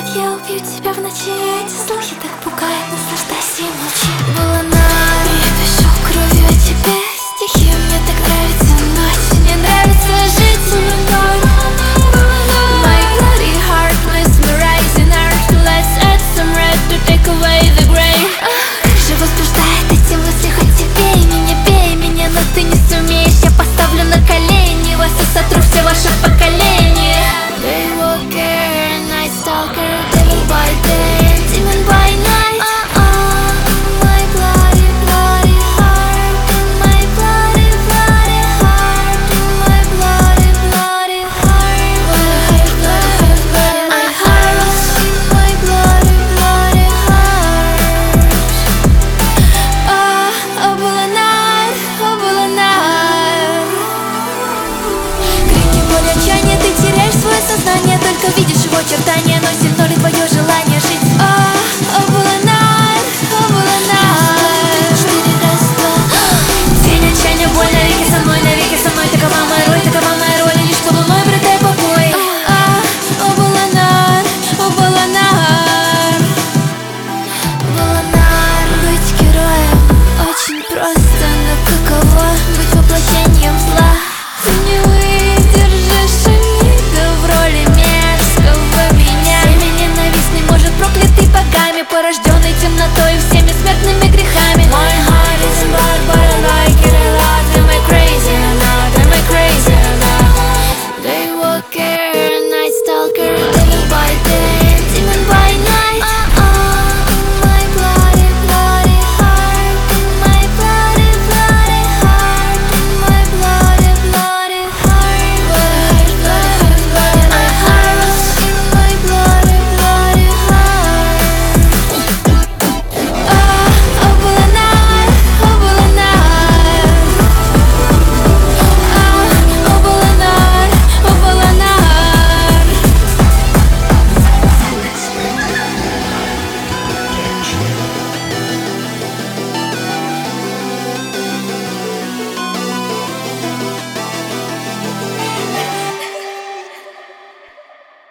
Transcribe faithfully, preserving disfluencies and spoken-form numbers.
Как я убью тебя в ночи, эти слухи так пугают. Наслаждайся и молчи. Буланар, я пишу кровью о тебе стихи. Мне так нравится ночь, мне нравится жить. Буланар, my bloody heart, mesmerizing art. Let's add some red to take away the gray. Как же возбуждает эти мысли, хоть и бей меня, бей меня, но ты не сумеешь. Я поставлю на колени вас и сотру все ваше поколение. Daywalker, night stalker, devil by day, demon by night. Uh-uh, my bloody, bloody heart, my bloody, bloody heart, my bloody, bloody heart, my bloody, bloody heart, my bloody, bloody heart. Oh, oh, Буланар, oh, Буланар. Крики боли, отчаяния, ты теряешь свое сознание, только видишь его очертания, но сильно ли твое желание жить? О, о, Буланар, о, Буланар. Четыре, раз, два. День отчаяния, боль, навеки со мной, навеки со мной. Такова моя роль, такова моя роль, лишь под луной обретай покой. О, о, Буланар, о, Буланар. Буланар, быть героем очень просто, но каково быть воплощением зла? Ты не выдержишь обиду в роли мерзкого меня. Всеми ненавистный, может, проклятый богами порожден.